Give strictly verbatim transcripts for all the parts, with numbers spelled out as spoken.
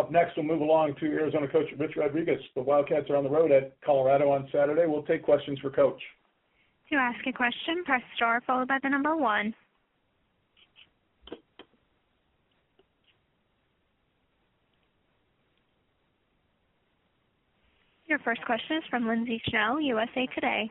Up next, we'll move along to Arizona coach Rich Rodriguez. The Wildcats are on the road at Colorado on Saturday. We'll take questions for Coach. To ask a question, press star followed by the number one. Your first question is from Lindsay Schnell, U S A Today.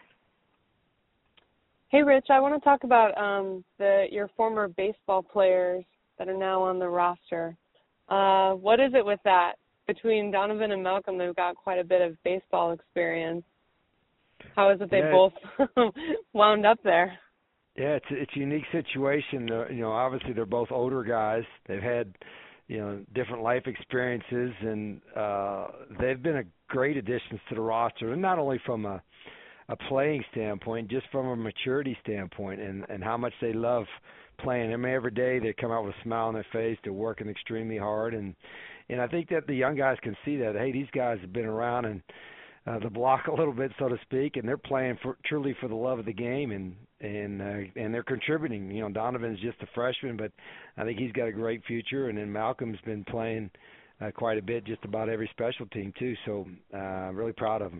Hey, Rich, I want to talk about um, the your former baseball players that are now on the roster. Uh, what is it with that? Between Donovan and Malcolm, they've got quite a bit of baseball experience. How is it they yeah. both wound up there? Yeah, it's it's a unique situation. Uh, you know, obviously they're both older guys. They've had, you know, different life experiences, and uh, they've been a great additions to the roster, and not only from a a playing standpoint, just from a maturity standpoint, and, and how much they love playing. I mean, every day they come out with a smile on their face. They're working extremely hard, and and I think that the young guys can see that. Hey, these guys have been around and uh, the block a little bit, so to speak, and they're playing for truly for the love of the game, and and uh, and they're contributing. You know, Donovan's just a freshman, but I think he's got a great future, and then Malcolm's been playing uh, quite a bit, just about every special team too. So, uh, really proud of him.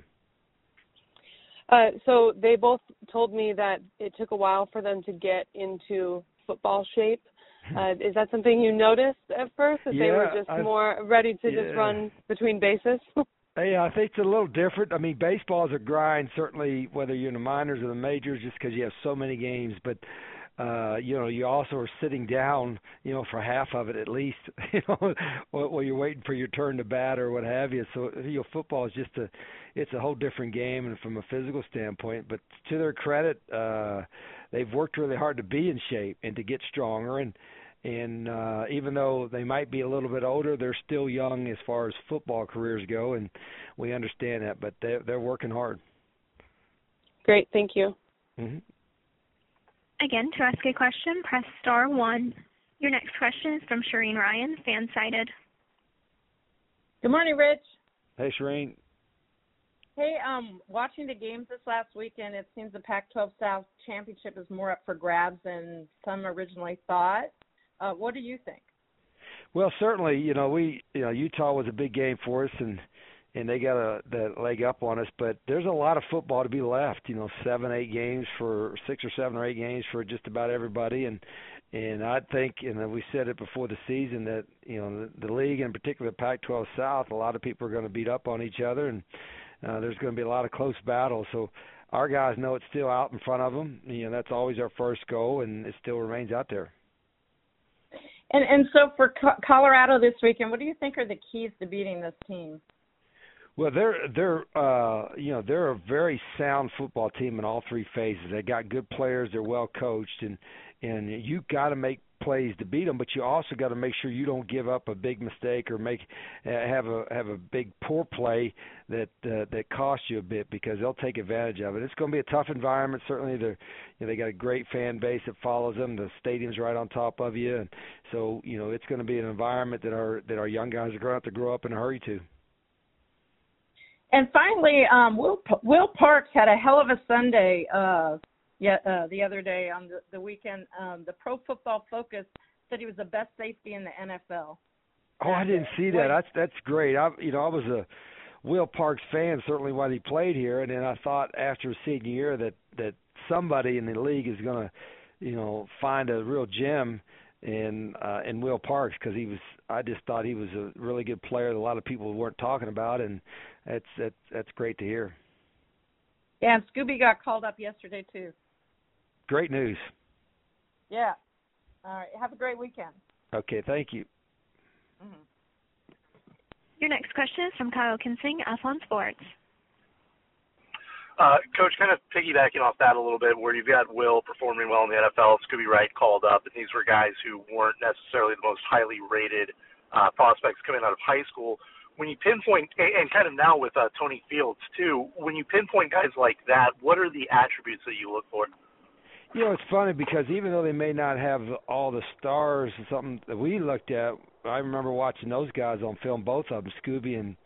Uh, so they both told me that it took a while for them to get into football shape. Uh, is that something you noticed at first, that yeah, they were just I, more ready to yeah. just run between bases? Hey, I think it's a little different. I mean, baseball's a grind, certainly, whether you're in the minors or the majors, just because you have so many games. But, uh, you know, you also are sitting down, you know, for half of it at least, you know, while you're waiting for your turn to bat or what have you. So, you know, football is just a it's a whole different game, and from a physical standpoint. But to their credit, uh, they've worked really hard to be in shape and to get stronger. And and uh, even though they might be a little bit older, they're still young as far as football careers go, and we understand that. But they're they're working hard. Great, thank you. Mm-hmm. Again, to ask a question, press star one. Your next question is from Shireen Ryan, Fansided. Good morning, Rich. Hey, Shireen. Hey, um, watching the games this last weekend, it seems the Pac twelve South Championship is more up for grabs than some originally thought. Uh, what do you think? Well, certainly, you know, we, you know, Utah was a big game for us, and and they got a that leg up on us. But there's a lot of football to be left. You know, seven, eight games for six or seven or eight games for just about everybody, and and I think, and we said it before the season, that you know the, the league, in particular Pac twelve South, a lot of people are going to beat up on each other, and uh, there's going to be a lot of close battles. So our guys know it's still out in front of them. You know, that's always our first goal, and it still remains out there. And and so for Co- Colorado this weekend, what do you think are the keys to beating this team? Well, they're they're uh, you know they're a very sound football team in all three phases. They got good players. They're well coached, and and you got to make plays to beat them. But you also got to make sure you don't give up a big mistake or make uh, have a have a big poor play that uh, that costs you a bit, because they'll take advantage of it. It's going to be a tough environment. Certainly, they're you know, they got a great fan base that follows them. The stadium's right on top of you, and so you know it's going to be an environment that our that our young guys are going to have to grow up in a hurry to. And finally, um, Will Will Parks had a hell of a Sunday uh, yeah, uh, the other day on the, the weekend. Um, the Pro Football Focus said he was the best safety in the N F L. Oh, I didn't see that. That's that's great. I you know I was a Will Parks fan certainly while he played here, and then I thought after his senior year that that somebody in the league is going to you know find a real gem in uh, in Will Parks, because he was I just thought he was a really good player that a lot of people weren't talking about, and that's that's that's great to hear. Yeah, and Scooby got called up yesterday too. Great news. Yeah. All right. Have a great weekend. Okay, thank you. Mm-hmm. Your next question is from Kyle Kinsing, Athlon Sports. Uh, Coach, kind of piggybacking off that a little bit, where you've got Will performing well in the N F L, Scooby Wright called up, and these were guys who weren't necessarily the most highly rated uh, prospects coming out of high school. When you pinpoint, and kind of now with uh, Tony Fields too, when you pinpoint guys like that, what are the attributes that you look for? You know, it's funny because even though they may not have all the stars or something that we looked at, I remember watching those guys on film, both of them, Scooby and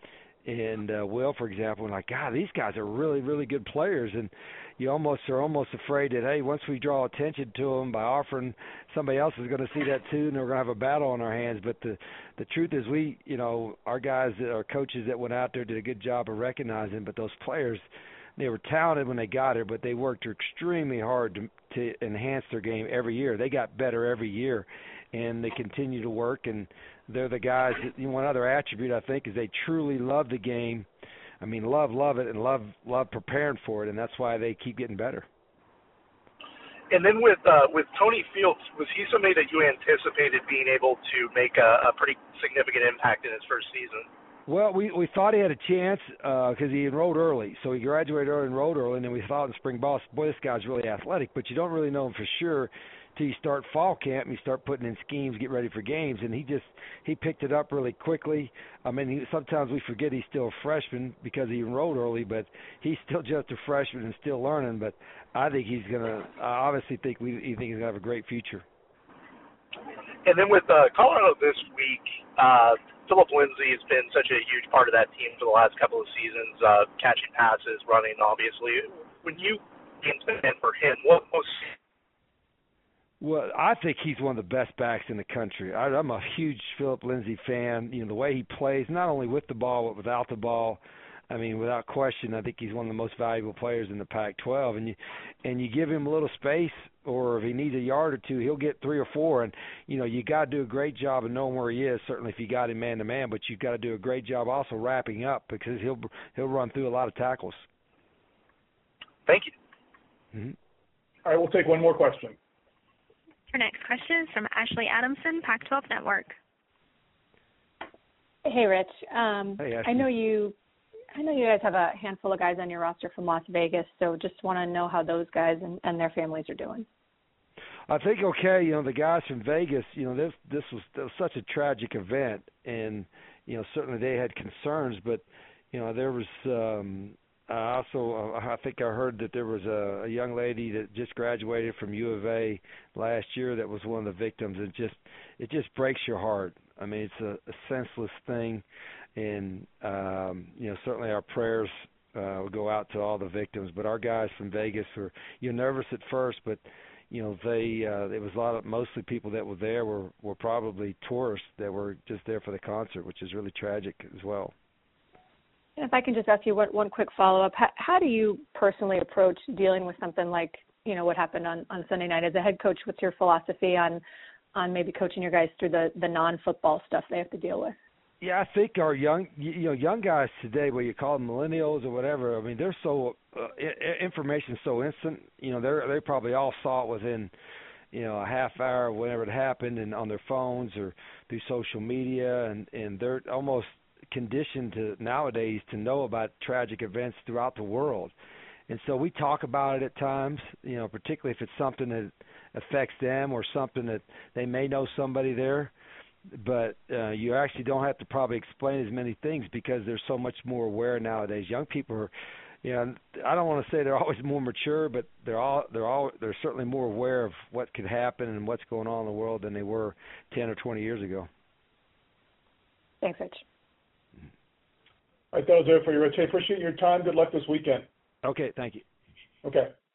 and uh, Will, for example, and like, God, these guys are really, really good players, and you almost are almost afraid that, hey, once we draw attention to them by offering, somebody else is going to see that too, and we're going to have a battle on our hands. But the the truth is, we, you know, our guys, our coaches that went out there did a good job of recognizing. But those players, they were talented when they got here, but they worked extremely hard to, to enhance their game every year. They got better every year, and they continue to work. And they're the guys. That, you know, one other attribute I think is they truly love the game. I mean, love, love it, and love, love preparing for it, and that's why they keep getting better. And then with uh, with Tony Fields, was he somebody that you anticipated being able to make a, a pretty significant impact in his first season? Well, we we thought he had a chance because uh, he enrolled early. So he graduated early, enrolled early, and then we thought in spring ball, boy, this guy's really athletic. But you don't really know him for sure till you start fall camp and you start putting in schemes, get ready for games. And he just he picked it up really quickly. I mean, he, sometimes we forget he's still a freshman because he enrolled early, but he's still just a freshman and still learning. But I think he's gonna. I obviously think we he think he's gonna have a great future. And then with uh, Colorado this week. Uh, Philip Lindsay has been such a huge part of that team for the last couple of seasons, uh, catching passes, running, obviously. When you game plan for him, what most? Well, I think he's one of the best backs in the country. I, I'm a huge Philip Lindsay fan. You know, the way he plays, not only with the ball but without the ball. I mean, without question, I think he's one of the most valuable players in the Pac twelve. And you, and you give him a little space, or if he needs a yard or two, he'll get three or four. And, you know, you got to do a great job of knowing where he is, certainly if you got him man-to-man, but you've got to do a great job also wrapping up because he'll he'll run through a lot of tackles. Thank you. Mm-hmm. All right, we'll take one more question. Our next question is from Ashley Adamson, Pac twelve Network. Hey, Rich. Um, hey, Ashley. I know you I know you guys have a handful of guys on your roster from Las Vegas, so just want to know how those guys and, and their families are doing. I think okay. You know, the guys from Vegas. You know, this this was, this was such a tragic event, and you know certainly they had concerns. But you know, there was um, I also uh, I think I heard that there was a, a young lady that just graduated from U of A last year that was one of the victims. It just it just breaks your heart. I mean, it's a, a senseless thing. And, um, you know, certainly our prayers uh, will go out to all the victims. But our guys from Vegas were, you know, nervous at first, but, you know, they, uh, it was a lot of, mostly people that were there were, were probably tourists that were just there for the concert, which is really tragic as well. And if I can just ask you one, one quick follow-up, how, how do you personally approach dealing with something like, you know, what happened on, on Sunday night? As a head coach, what's your philosophy on, on maybe coaching your guys through the, the non-football stuff they have to deal with? Yeah, I think our young, you know, young guys today, whether you call them millennials or whatever, I mean, they're so uh, information's so instant. You know, they they probably all saw it within, you know, a half hour, whenever it happened, and on their phones or through social media, and and they're almost conditioned to nowadays to know about tragic events throughout the world. And so we talk about it at times, you know, particularly if it's something that affects them or something that they may know somebody there. But uh, you actually don't have to probably explain as many things because they're so much more aware nowadays. Young people are, you know, I don't want to say they're always more mature, but they're all they're all they're certainly more aware of what could happen and what's going on in the world than they were ten or twenty years ago. Thanks, Rich. All right, that was it for you, Rich. Hey, appreciate your time. Good luck this weekend. Okay, thank you. Okay.